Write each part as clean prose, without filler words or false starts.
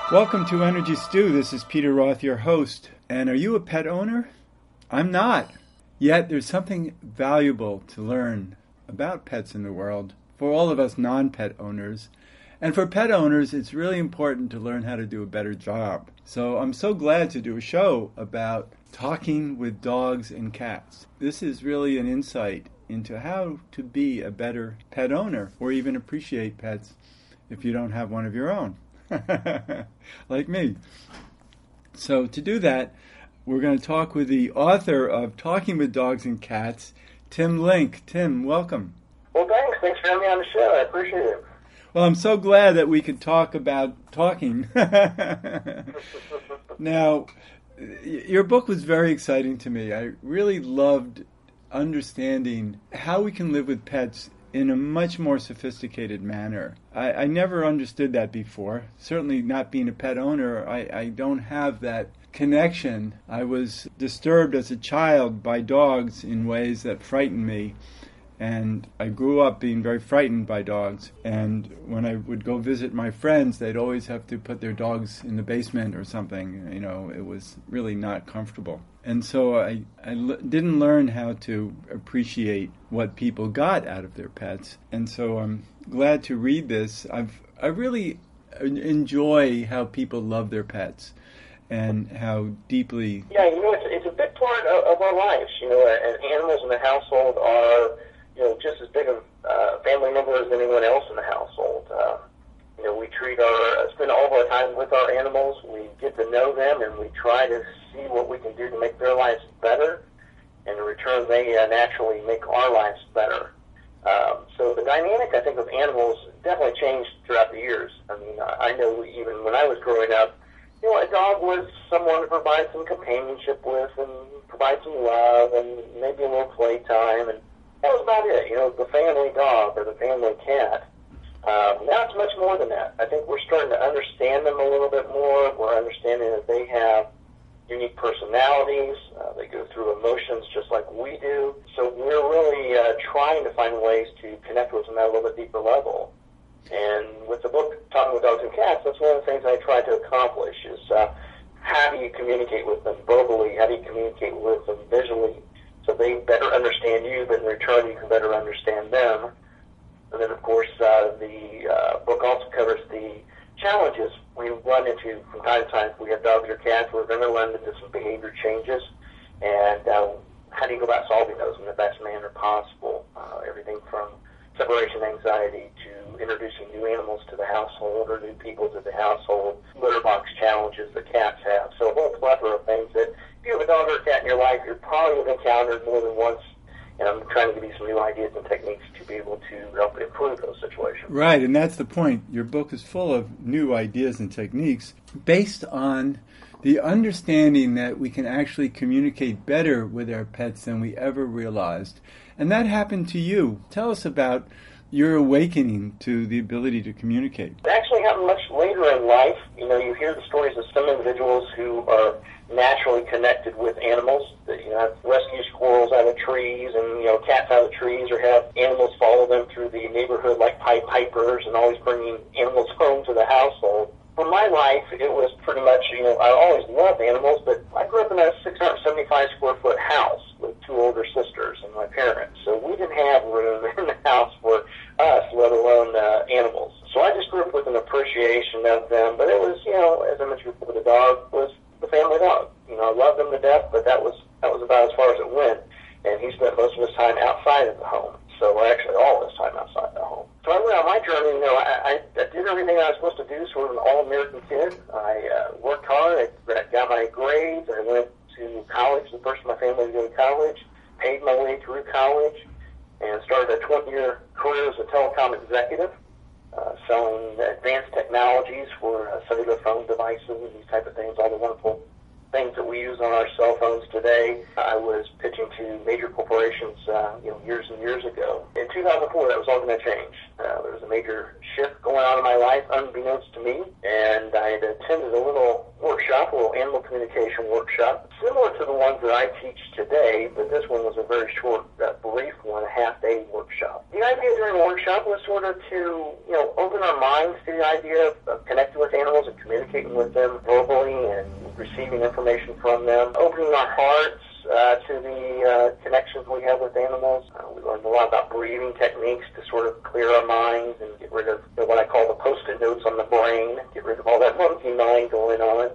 Welcome to Energy Stew. This is Peter Roth, your host. And are you a pet owner? I'm not. Yet there's something valuable to learn about pets in the world for all of us non-pet owners. And for pet owners, it's really important to learn how to do a better job. So I'm so glad to do a show about talking with dogs and cats. This is really an insight into how to be a better pet owner or even appreciate pets if you don't have one of your own. Like me. So to do that, we're going to talk with the author of Talking with Dogs and Cats, Tim Link. Tim, welcome. Well, thanks. Thanks for having me on the show. I appreciate it. Well, I'm so glad that we could talk about talking. Now, your book was very exciting to me. I really loved understanding how we can live with pets in a much more sophisticated manner. I never understood that before. Certainly not being a pet owner, I don't have that connection. I was disturbed as a child by dogs in ways that frightened me. And I grew up being very frightened by dogs. And when I would go visit my friends, they'd always have to put their dogs in the basement or something. You know, it was really not comfortable. And so I didn't learn how to appreciate what people got out of their pets. And so I'm glad to read this. I really enjoy how people love their pets and how deeply... Yeah, you know, it's a big part of our lives. You know, and animals in the household are, you know, just as big a family member as anyone else in the household. You know, we spend all of our time with our animals. We get to know them, and we try to see what we can do to make their lives better. And in return, they naturally make our lives better. So the dynamic, I think, of animals definitely changed throughout the years. I mean, I know even when I was growing up, you know, a dog was someone to provide some companionship with and provide some love and maybe a little playtime, and that was about it. You know, the family dog or the family cat. Now it's much more than that. I think we're starting to understand them a little bit more. We're understanding that they have unique personalities. They go through emotions just like we do. So we're really trying to find ways to connect with them at a little bit deeper level. And with the book, Talking with Dogs and Cats, that's one of the things I try to accomplish is how do you communicate with them verbally? How do you communicate with them visually so they better understand you, but in return you can better understand them? And then, of course, the book also covers the challenges we run into from time to time. If we have dogs or cats, we're going to run into some behavior changes. And how do you go about solving those in the best manner possible? Everything from separation anxiety to introducing new animals to the household or new people to the household, litter box challenges that cats have. So a whole plethora of things that if you have a dog or a cat in your life, you probably have encountered more than once. And I'm trying to give you some new ideas and techniques to be able to help improve those situations. Right, and that's the point. Your book is full of new ideas and techniques based on the understanding that we can actually communicate better with our pets than we ever realized. And that happened to you. Tell us about your awakening to the ability to communicate. It actually happened much later in life. You know, you hear the stories of some individuals who are naturally connected with animals, that, you know, rescue squirrels out of trees and, you know, cats out of trees, or have animals follow them through the neighborhood like Pied Pipers and always bringing animals home to the household. For my life, it was pretty much, you know, I always loved animals, but I grew up in a 675 square foot house with two older sisters and my parents. So we didn't have room in the house for us, let alone animals. So I just grew up with an appreciation of them. But it was, you know, as I mentioned before, the dog was the family dog. You know, I loved him to death, but that was about as far as it went. And he spent most of his time outside of the home. So actually all his time outside the home. So I went on my journey, you know, I did everything I was supposed to do, sort of an all-American kid. I worked hard, I got my grades, I went to college, the first of my family to go to college, paid my way through college, and started a 20-year career as a telecom executive, selling advanced technologies for cellular phone devices and these type of things, all the wonderful things that we use on our cell phones today. I was pitching to major corporations, years and years ago. In 2004, that was all going to change. There was a major shift going on in my life, unbeknownst to me, and I had attended a little workshop, a little animal communication workshop, similar to the ones that I teach today, but this one was a very short, brief one, a half-day workshop. The idea during the workshop was sort of to, open our minds to the idea of connecting with animals and communicating with them verbally and receiving information from them, opening our hearts to the connections we have with animals. We learned a lot about breathing techniques to sort of clear our minds and get rid of what I call the post-it notes on the brain, get rid of all that monkey mind going on,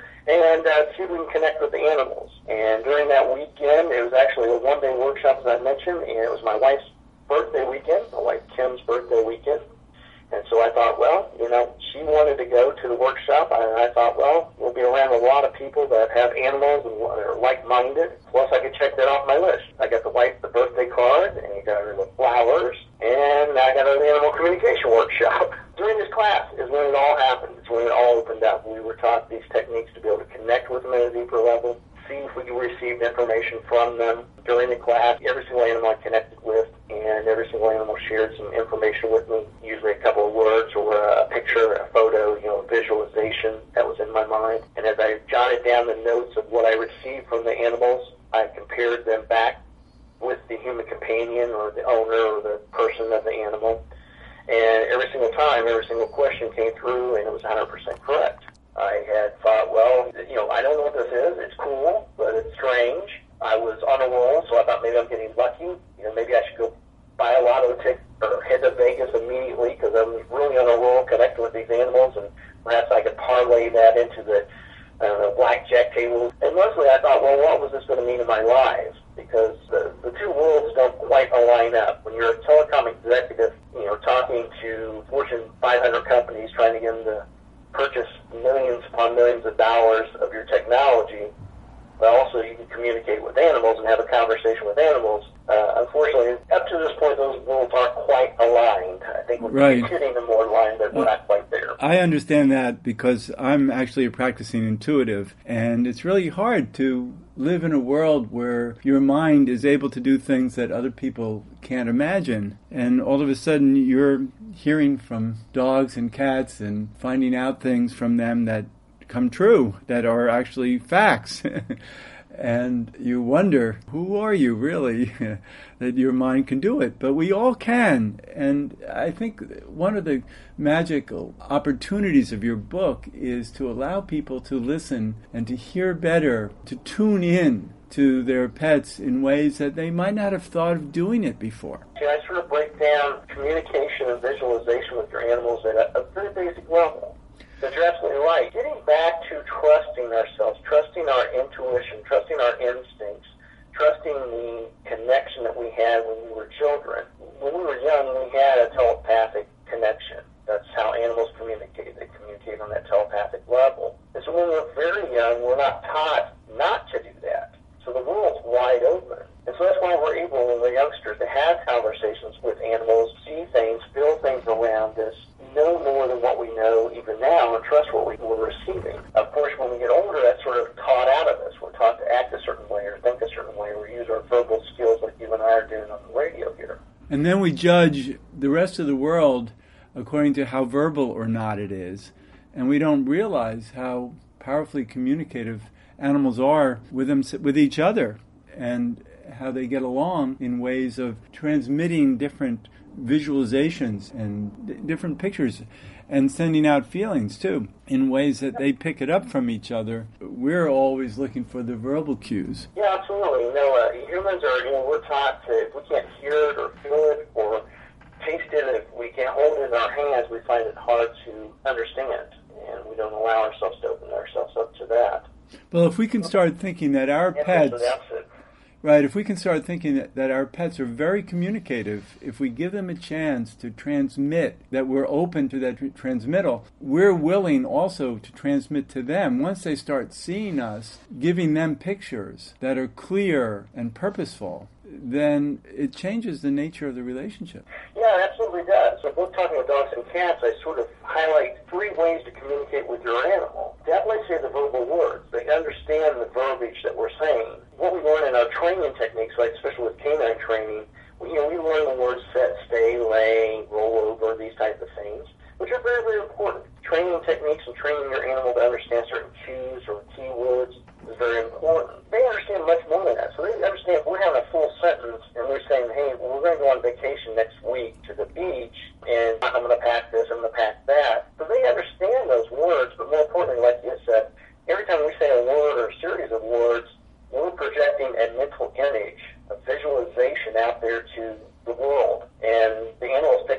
and see if we can connect with the animals. And during that weekend, it was actually a one-day workshop, as I mentioned, and it was my wife's birthday weekend, my wife Kim's birthday weekend. And so I thought, well, she wanted to go to the workshop, and I thought, well, we'll be around a lot of people that have animals and are like-minded. Plus, I could check that off my list. I got the wife the birthday card, and I got her the flowers, and I got her the animal communication workshop. During this class is when it all happened. It's when it all opened up. We were taught these techniques to be able to connect with them at a deeper level, see if we received information from them during the class. Every single animal I connected with, and every single animal shared some information with me, usually a couple of words or a picture, a photo, a visualization that was in my mind. And as I jotted down the notes of what I received from the animals, I compared them back with the human companion or the owner or the person of the animal. And every single time, every single question came through, and it was 100% correct. I had thought, well, I don't know what this is. It's cool, but it's strange. I was on a roll, so I thought maybe I'm getting lucky. Maybe I should go buy a lotto ticket or head to Vegas immediately because I was really on a roll connecting with these animals, and perhaps I could parlay that into the blackjack table. And mostly I thought, well, what was this going to mean in my life? Because the two worlds don't quite align up. When you're a telecom executive, talking to Fortune 500 companies trying to get them to purchase millions upon millions of dollars of your technology, but also you can communicate with animals and have a conversation with animals. Unfortunately, up to this point, those worlds aren't quite aligned. I think we're getting them more aligned, but we're not quite there. I understand that because I'm actually a practicing intuitive, and it's really hard to live in a world where your mind is able to do things that other people can't imagine. And all of a sudden, you're hearing from dogs and cats and finding out things from them that come true, that are actually facts. And you wonder, who are you really, that your mind can do it? But we all can. And I think one of the magical opportunities of your book is to allow people to listen and to hear better, to tune in to their pets in ways that they might not have thought of doing it before. I sort of break down communication and visualization with your animals at a very basic level. But you're absolutely right. Getting back to trusting ourselves, trusting our intuition, trusting our instincts, trusting the connection that we had when we were children. When we were young, we had a telepathic connection. That's how animals communicate. They communicate on that telepathic level. And so when we're very young, we're not taught not to do that. So the world's wide open. And so that's why we're able, when we're youngsters, to have conversations with animals, see things, feel things around us, know more than what we know even now, and trust what we're receiving. Of course, when we get older, that's sort of taught out of us. We're taught to act a certain way or think a certain way or use our verbal skills like you and I are doing on the radio here. And then we judge the rest of the world according to how verbal or not it is. And we don't realize how powerfully communicative animals are with each other, and how they get along in ways of transmitting different visualizations and different pictures and sending out feelings too in ways that they pick it up from each other. We're always looking for the verbal cues. Yeah, absolutely. Humans are, we're taught to, if we can't hear it or feel it or taste it, if we can't hold it in our hands, we find it hard to understand, and we don't allow ourselves to open ourselves up to that. Well, if we can start thinking that our pets... Right, if we can start thinking that our pets are very communicative, if we give them a chance to transmit, that we're open to that transmittal, we're willing also to transmit to them, once they start seeing us, giving them pictures that are clear and purposeful, then it changes the nature of the relationship. Yeah, it absolutely does. So both talking with dogs and cats, I sort of highlight 3 ways to communicate with your animal. Definitely say the verbal words. They understand the verbiage that we're saying. What we learn in our training techniques, like especially with canine training, we learn the words set, stay, lay, roll over, these types of things, which are very, very important. Training techniques and training your animal to understand certain cues or keywords is very important. They understand much more than that. So they understand if we're having a full sentence and we're saying, hey, we're going to go on vacation next week to the beach, and I'm going to pack this, I'm going to pack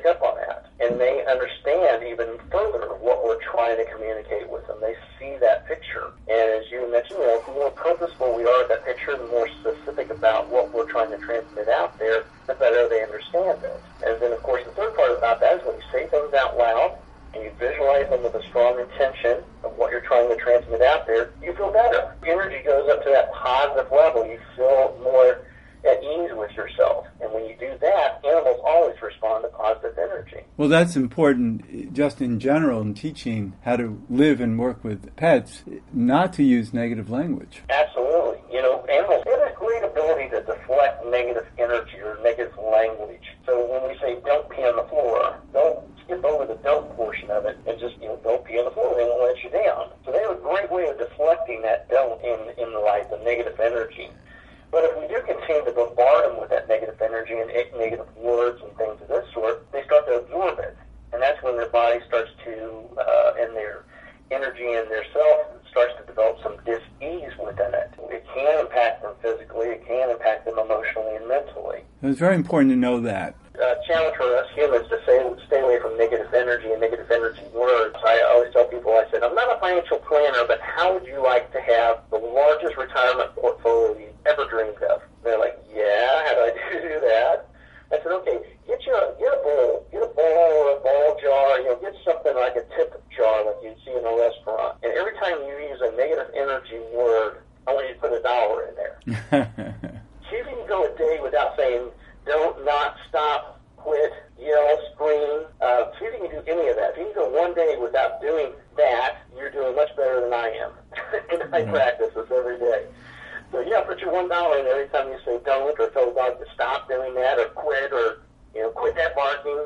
pick up on that. And they understand even further what we're trying to communicate with them. They see that picture. And as you mentioned, the more purposeful we are at that picture, the more specific about what we're trying to transmit out there, the better they understand it. And then, of course, the third part about that is when you say things out loud and you visualize them with a strong intention of what you're trying to transmit out there, you feel better. Energy goes up to that positive level. You feel more at ease with yourself. And when you do that, animals always respond to positive energy. Well, that's important just in general in teaching how to live and work with pets, not to use negative language. Absolutely. Animals have a great ability to deflect negative energy or negative language. So when we say don't pee on the floor, don't skip over the don't portion of it and just, don't pee on the floor. They won't let you down. So they have a great way of deflecting that don't in the negative energy. But if we do continue to bombard them with that negative energy and negative words and things of this sort, they start to absorb it. And that's when their body starts to, and their energy and their self starts to develop some dis-ease within it. It can impact them physically, it can impact them emotionally and mentally. It's very important to know that. Challenge for us humans to stay away from negative energy and negative energy words. I always tell people, I said, I'm not a financial planner, but how would you like to have the largest retirement portfolio you ever dreamed of? They're like, yeah, how do I do that? I said, okay, get a bowl or a ball jar, get something like a tip jar like you'd see in a restaurant. And every time you use a negative energy word, I want you to put $1 in there. See if you can go a day without saying, don't, not, stop, quit, yell, scream. See if you can do any of that. If you can go one day without doing that, you're doing much better than I am. And I practice this every day. So yeah, put your $1 in every time you say don't, or tell the dog to stop doing that, or quit, or quit that barking.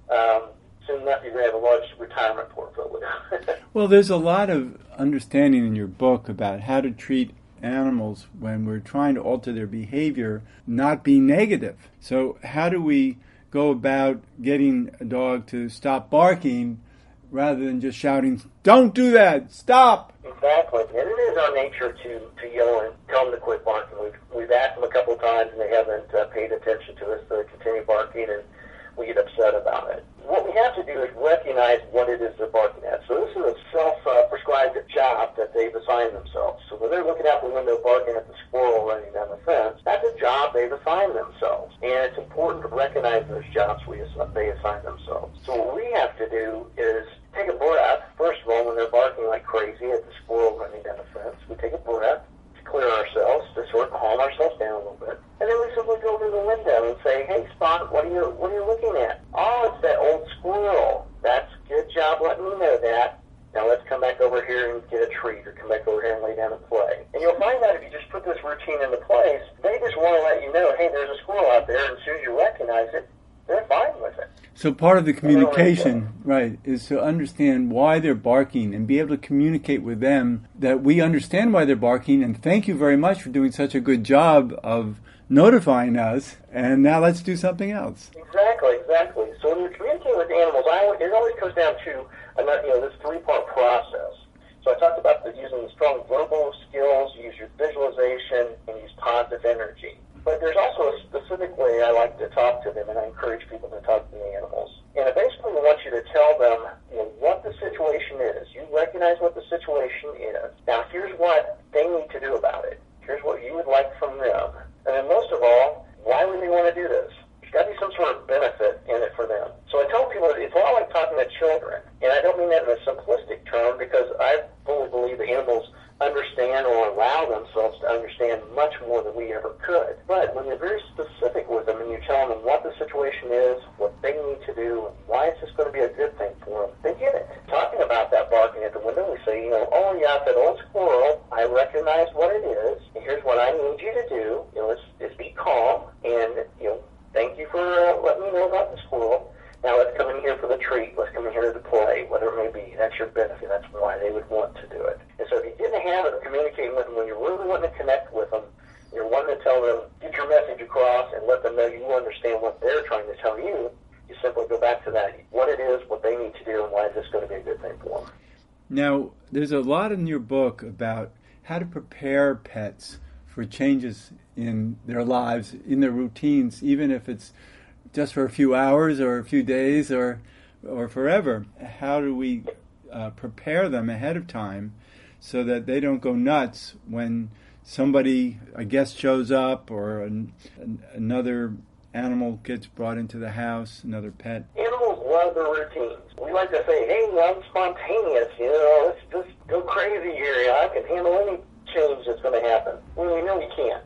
Soon enough, you're going to have a large retirement portfolio. Well, there's a lot of understanding in your book about how to treat animals when we're trying to alter their behavior, not be negative. So how do we go about getting a dog to stop barking rather than just shouting, don't do that, stop? Exactly. And it is our nature to yell and tell them to quit barking. We've asked them a couple of times and they haven't paid attention to us, so they continue barking and we get upset about it. What we have to do is recognize what it is they're barking at. So this is a self-prescribed job that they've assigned themselves. So when they're looking out the window barking at the squirrel running down the fence, that's a job they've assigned themselves. And it's important to recognize those jobs they assign themselves. So what we have to do is take a breath. First of all, when they're barking like crazy at the squirrel running down the fence, we take a breath to clear ourselves, to sort of calm ourselves down a little bit. And then we simply go to the window and say, hey, Spot, what are you looking at? Oh, it's that old squirrel. That's a good job letting me know that. Now let's come back over here and get a treat, or come back over here and lay down and play. And you'll find that if you just put this routine into place, they just want to let you know, hey, there's a squirrel out there, and as soon as you recognize it, they're fine with it. So part of the communication, right, is to understand why they're barking and be able to communicate with them that we understand why they're barking, and thank you very much for doing such a good job of notifying us, and now let's do something else. Exactly. So when you communicate with animals, it always comes down to this three-part process. So I talked about using the strong verbal skills, use your visualization, and use positive energy. But there's also a specific way I like to talk to them, and I encourage people to talk to the animals. And I basically want you to tell them what the situation is. You recognize what the situation is. Now, here's what they need to do about it. Here's what you would like from them. And then most of all, why would they want to do this? There's got to be some sort of benefit in it for them. So I tell people it's a lot like talking to children. And I don't mean that in a simplistic term, because I fully believe that animals understand or allow themselves to understand much more than we ever could. But when you're very specific with them and you tell them what the situation is, what they need to do, and why it's just going to be a good thing for them, they get it. Talking about that barking at the window, we say, oh yeah, that old squirrel, I recognize what it is, and here's what I need you to do. Is be calm, and thank you for letting me know about the squirrel. Now let's come in here for the treat. Let's come in here to play, whatever it may be. That's your benefit. That's why they would want to do it. And so if you get in the habit of communicating with them when you're really wanting to connect with them, you're wanting to tell them, get your message across and let them know you understand what they're trying to tell you, you simply go back to that, what it is, what they need to do, and why is this going to be a good thing for them. Now, there's a lot in your book about how to prepare pets for changes in their lives, in their routines, even if it's just for a few hours or a few days or forever. How do we prepare them ahead of time so that they don't go nuts when somebody, a guest shows up or another animal gets brought into the house, another pet? Animals love their routines. We like to say, hey, I'm spontaneous, let's just go crazy here. I can handle any change that's going to happen. Well, we know we can't.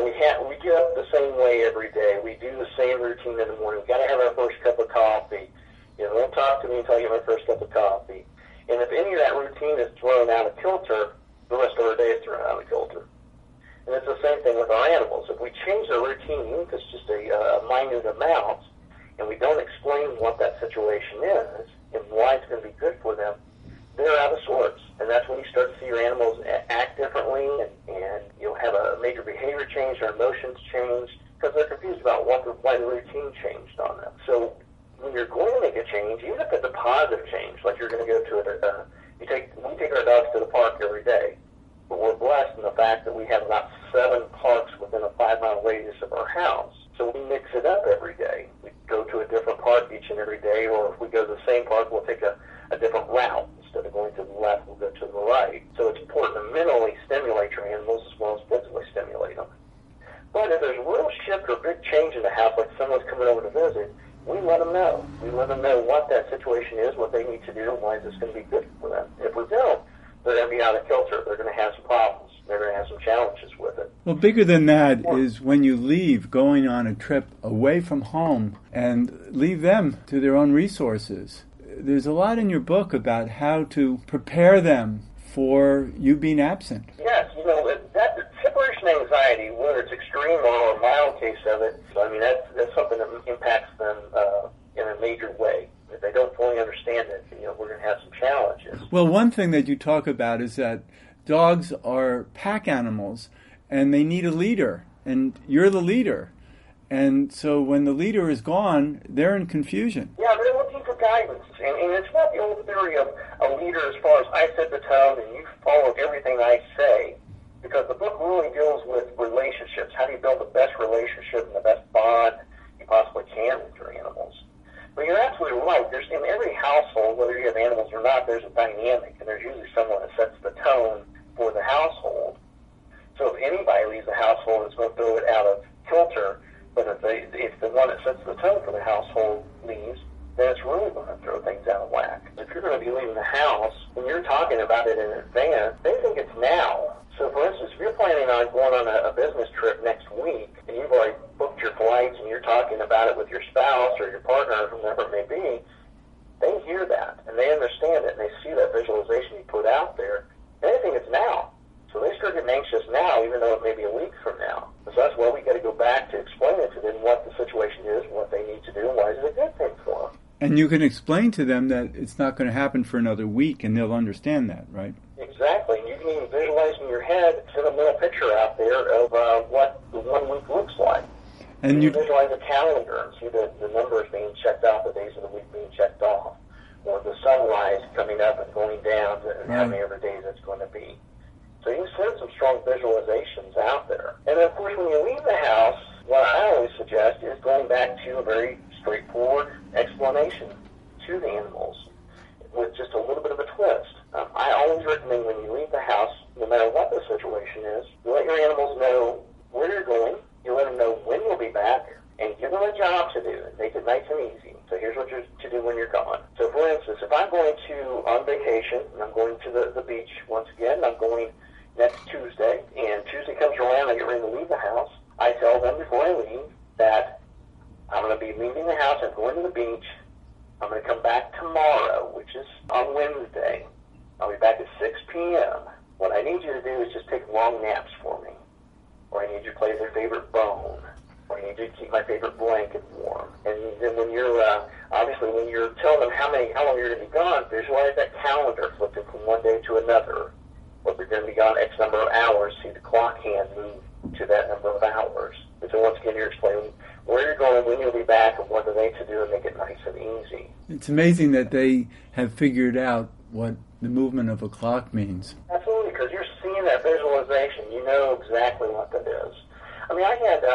We get up the same way every day. We do the same routine in the morning. We've got to have our first cup of coffee. Don't talk to me until I get my first cup of coffee. And if any of that routine is thrown out of kilter, the rest of our day is thrown out of kilter. And it's the same thing with our animals. If we change their routine, even if it's just a minute amount, and we don't explain what that situation is and why it's going to be good for them, they're out of sorts. And that's when you start to see your animals act differently, and you'll have a major behavior change, their emotions change, because they're confused about why the routine changed on them. So when you're going to make a change, even if it's a positive change, like you're going to go to we take our dogs to the park every day, but we're blessed in the fact that we have about 7 parks within a 5-mile radius of our house. So we mix it up every day. We go to a different park each and every day, or if we go to the same park, we'll take a different route. Instead of going to the left, we'll go to the right. So it's important to mentally stimulate your animals as well as physically stimulate them. But if there's a real shift or big change in the house, like someone's coming over to visit, we let them know. We let them know what that situation is, what they need to do, and why this is going to be good for them. If we don't, they're going to be out of kilter. They're going to have some problems. They're going to have some challenges with it. Well, bigger than that is when you leave, going on a trip away from home and leave them to their own resources. There's a lot in your book about how to prepare them for you being absent. Yes, that separation anxiety, whether it's extreme or a mild case of it, that's something that impacts them in a major way. If they don't fully understand it, we're going to have some challenges. Well, one thing that you talk about is that dogs are pack animals, and they need a leader, and you're the leader. And so when the leader is gone, they're in confusion. Yeah, they're looking for guidance. And it's not the old theory of a leader as far as I set the tone and you follow everything I say, because the book really deals with relationships. How do you build the best relationship and the best bond you possibly can with your animals? But you're absolutely right. There's in every household, whether you have animals or not, there's a dynamic, and there's usually someone that sets the tone for the household. So if anybody leaves the household, it's going to throw it out of kilter. But if the one that sets the tone for the household leaves, then it's really going to throw things out of whack. If you're going to be leaving the house, when you're talking about it in advance, they think it's now. So, for instance, if you're planning on going on a business trip next week, and you've already booked your flights, and you're talking about it with your spouse or your partner, or whomever it may be, they hear that, and they understand it, and they see that visualization you put out there, and they think it's now. So they start getting anxious now, even though it may be a week from now. So that's why we got to go back to explaining to them what the situation is, what they need to do, and why is it a good thing for them. And you can explain to them that it's not going to happen for another week, and they'll understand that, right? Exactly. You can even visualize in your head, send a little picture out there of what the 1 week looks like. And you visualize a calendar and see the numbers being checked off, the days of the week being checked off, or the sunrise coming up and going down, and how many other days it's going to be. So you can send some strong visualizations out there. And then, of course, when you leave the house, what I always suggest is going back to a very straightforward explanation to the animals with just a little bit of a twist. I always recommend when you leave the house, no matter what the situation is, you let your animals know where you're going, you let them know when you'll be back, and give them a job to do and make it nice and easy. So here's what you're to do when you're gone. So for instance, if I'm going on vacation, and I'm going to the beach once again, I'm going next Tuesday, and Tuesday comes around, I get ready to leave the house, I tell them before I leave that I'm going to be leaving the house and going to the beach. I'm going to come back tomorrow, which is on Wednesday. I'll be back at 6 p.m. What I need you to do is just take long naps for me. Or I need you to play their favorite bone. Or I need you to keep my favorite blanket warm. And then when you're, obviously when you're telling them how long you're going to be gone, visualize that calendar flipping from one day to another. Or if you're going to be gone X number of hours, see the clock hand move to that number of hours. And so once again, you're explaining where you're going, when you'll be back, and what they need to do and make it nice and easy. It's amazing that they have figured out what the movement of a clock means. Absolutely, because you're seeing that visualization. You know exactly what that is. I mean, I had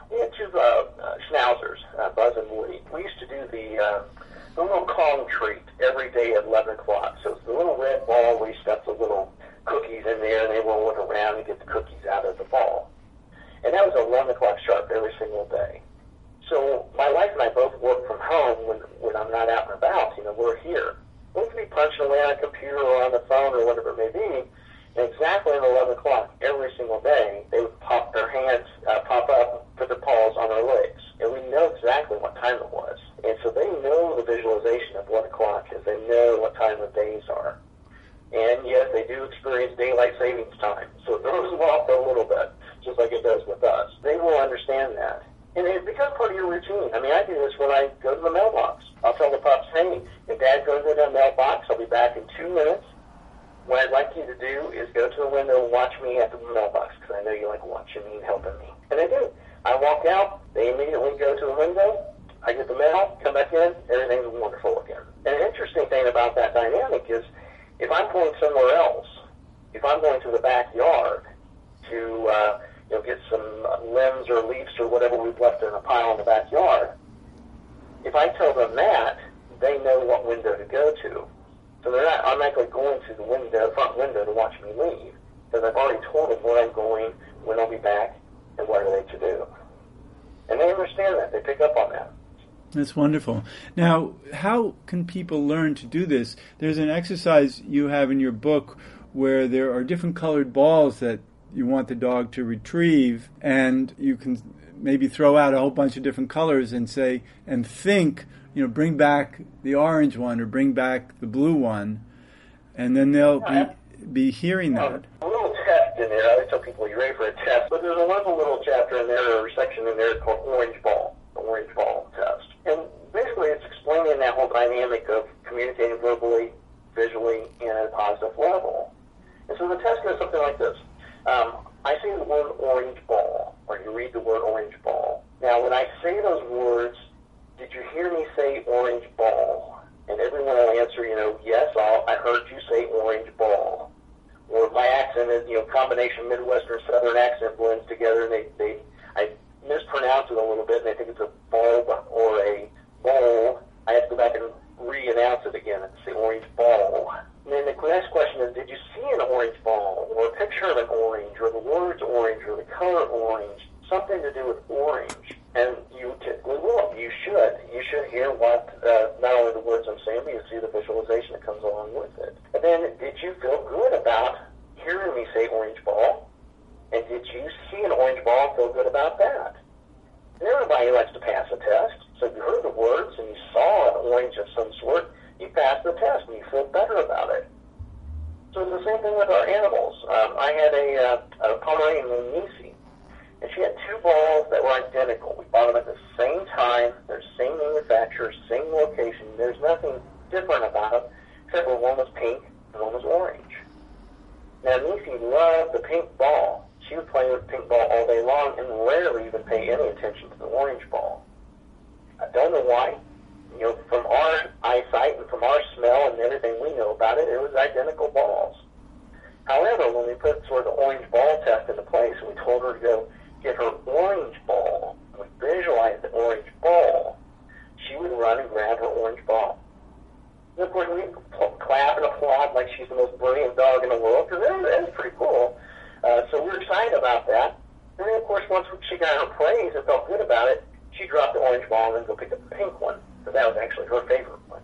We had two schnauzers, Buzz and Woody. We used to do the little Kong treat every day at 11 o'clock. So it's the little red ball where you stuff the little cookies in there and they roll it around and get the cookies out of the ball. And that was at 11 o'clock sharp every single day. So my wife and I both work from home when I'm not out and about. We're here. We could be punching away on a computer or on the phone or whatever it may be. And exactly at 11 o'clock every single day, they would pop their hands, pop up, put their paws on our legs. And we know exactly what time it was. And so they know the visualization of what o'clock is. They know what time the days are. And yes, they do experience daylight savings time. So it throws them off a little bit, just like it does with us. They will understand that. And it becomes part of your routine. I mean, I do this when I go to the mailbox. I'll tell the pups, hey, if Dad's going to go to the mailbox, I'll be back in 2 minutes. What I'd like you to do is go to the window and watch me at the mailbox, because I know you like watching me and helping me. And they do. I walk out, they immediately go to the window, I get the mail, come back in, everything's wonderful again. And an interesting thing about that dynamic is, if I'm going somewhere else, if I'm going to the backyard to get some limbs or leaves or whatever we've left in a pile in the backyard, if I tell them that, they know what window to go to. So they're not automatically going to the front window to watch me leave, because I've already told them where I'm going, when I'll be back, and what are they to do. And they understand that. They pick up on that. That's wonderful. Now, how can people learn to do this? There's an exercise you have in your book where there are different colored balls that you want the dog to retrieve, and you can maybe throw out a whole bunch of different colors and say, and think, bring back the orange one or bring back the blue one, and then they'll be hearing that. A little test in there. I always tell people, you're ready for a test, but there's a little chapter in there, or a section in there called Orange Ball, the Orange Ball test. And basically it's explaining that whole dynamic of communicating verbally, visually, and at a positive level. And so the test is something like this. I say the word orange ball, or you read the word orange ball. Now, when I say those words, did you hear me say orange ball? And everyone will answer, yes, I heard you say orange ball. Or my accent is, combination Midwestern Southern accent blends together, and I mispronounce it a little bit, and they think it's a bulb or a bowl. I have to go back and re-announce it again and say orange ball. And then the next question is, did you see an orange ball, or a picture of an orange, or the words orange, or the color orange, something to do with orange? And you typically will. You should hear what, not only the words I'm saying, but you see the visualization that comes along with it. And then, did you feel good about hearing me say orange ball? And did you see an orange ball and feel good about that? And everybody likes to pass a test. So if you heard the words and you saw an orange of some sort, you pass the test and you feel better about it. So it's the same thing with our animals. I had a Pomeranian named Nisi, and she had two balls that were identical. We bought them at the same time. They're the same manufacturer, same location. There's nothing different about them, except for one was pink and one was orange. Now, Nisi loved the pink ball. She would play with the pink ball all day long and rarely even pay any attention to the orange ball. I don't know why. From our eyesight and from our smell and everything we know about it, it was identical balls. However, when we put sort of the orange ball test into place, and we told her to go get her orange ball, and we visualized the orange ball, she would run and grab her orange ball. And of course, we clap and applaud like she's the most brilliant dog in the world, because that is pretty cool. So we're excited about that. And then, of course, once she got her praise and felt good about it, she dropped the orange ball and then go pick up the pink one. So that was actually her favorite one.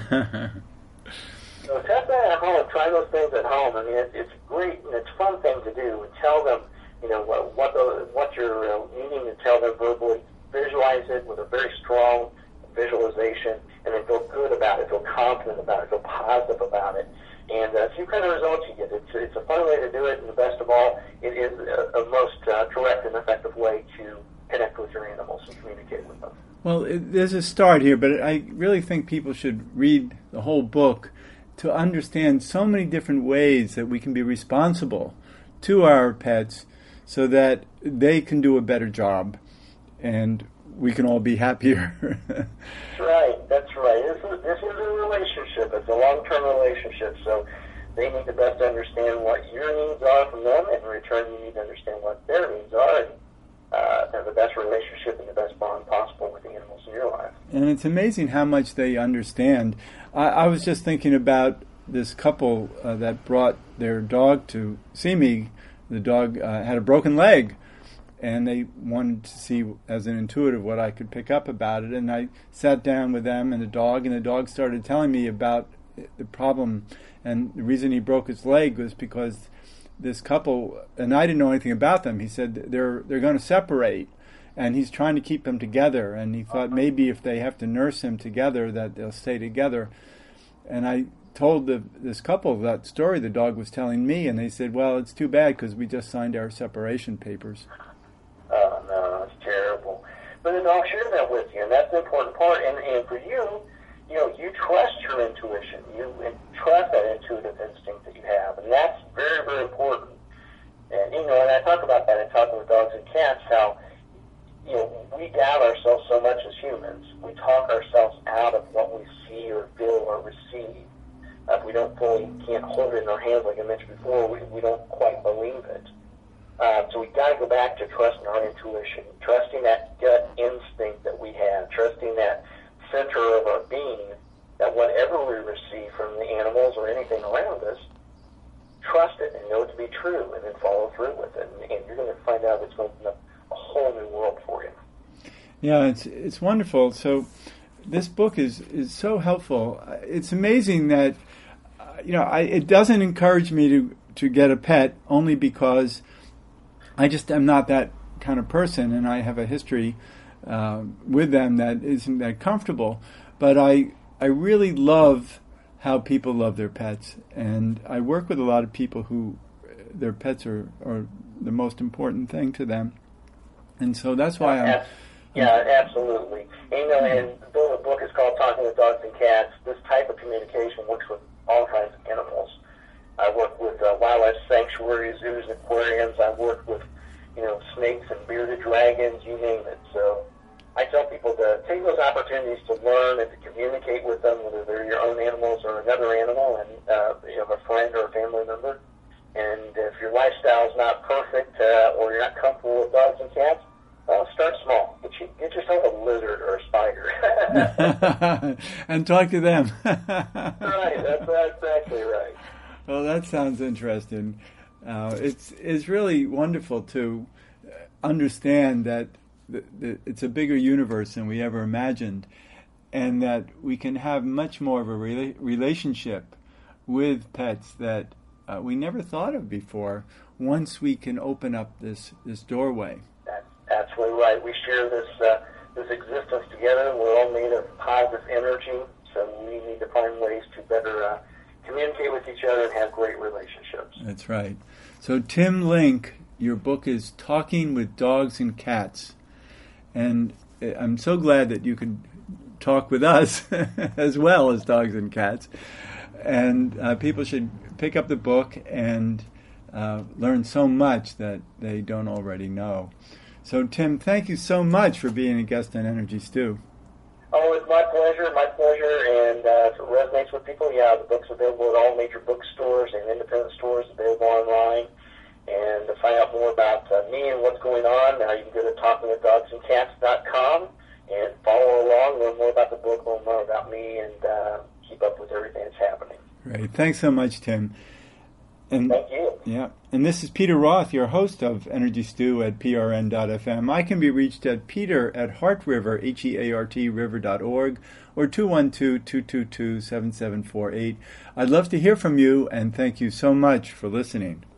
So test that at home. Try those things at home. I mean, it's great and it's a fun thing to do. And tell them, what you're needing to tell them verbally. Visualize it with a very strong visualization, and then feel good about it, feel confident about it, feel positive about it. And see what kind of results you get. It's a fun way to do it, and the best of all, it is a most direct and effective way to connect with your animals and communicate with them. Well, there's a start here, but I really think people should read the whole book to understand so many different ways that we can be responsible to our pets so that they can do a better job and we can all be happier. That's right. This is a relationship. It's a long-term relationship, so they need to best understand what your needs are from them, and in return you need to understand what their needs are, and have the best best relationship and the best bond possible with the animals in your life. And it's amazing how much they understand. I was just thinking about this couple that brought their dog to see me. The dog had a broken leg, and they wanted to see, as an intuitive, what I could pick up about it. And I sat down with them and the dog started telling me about the problem. And the reason he broke his leg was because this couple, and I didn't know anything about them, he said they're going to separate, and he's trying to keep them together. And he thought maybe if they have to nurse him together, that they'll stay together. And I told this couple that story the dog was telling me, and they said, well, it's too bad because we just signed our separation papers. Oh, no, it's terrible. But then I'll share that with you, and that's the important part. And for you, you trust your intuition. You trust that intuitive instinct that you have, and that's very, very important. And, and I talk about that in talking with dogs and cats, how, we doubt ourselves so much as humans. We talk ourselves out of what we see or feel or receive. If we can't hold it in our hands, like I mentioned before, we don't quite believe it. So we've got to go back to trusting our intuition, trusting that gut instinct that we have, trusting that center of our being, that whatever we receive from the animals or anything around us, trust it and know it to be true, and then follow through with it. And you're going to find out it's going to open up a whole new world for you. Yeah, it's wonderful. So this book is so helpful. It's amazing that it doesn't encourage me to get a pet, only because I'm not that kind of person, and I have a history with them that isn't that comfortable. But I really love how people love their pets, and I work with a lot of people who their pets are the most important thing to them, and so that's why I'm. Yeah, absolutely. And though the book is called Talking with Dogs and Cats, this type of communication works with all kinds of animals. I work with wildlife sanctuaries, zoos, aquariums. I work with, snakes and bearded dragons, you name it. So I tell people to take those opportunities to learn and to communicate with them, whether they're your own animals or another animal, and you have a friend or a family member. And if your lifestyle is not perfect or you're not comfortable with dogs and cats, start small. Get yourself a lizard or a spider. And talk to them. Right, that's exactly right. Well, that sounds interesting. It's really wonderful to understand that it's a bigger universe than we ever imagined, and that we can have much more of a relationship with pets that we never thought of before, once we can open up this doorway. That's absolutely right. We share this existence together. We're all made of positive energy, so we need to find ways to better communicate with each other and have great relationships. That's right. So Tim Link, your book is Talking with Dogs and Cats, and I'm so glad that you could talk with us as well as dogs and cats. And people should pick up the book and learn so much that they don't already know. So, Tim, thank you so much for being a guest on Energy Stew. Oh, it's my pleasure. And if it resonates with people, the book's available at all major bookstores and independent stores, available online. And to find out more about me and what's going on, you can go to talkingwithdogsandcats.com and follow along, learn more about the book, learn more about me, and keep up with everything that's happening. Great. Thanks so much, Tim. And, thank you. Yeah. And this is Peter Roth, your host of Energy Stew at prn.fm. I can be reached at peter@heartriver, HEART, river.org, or 212-222-7748. I'd love to hear from you, and thank you so much for listening.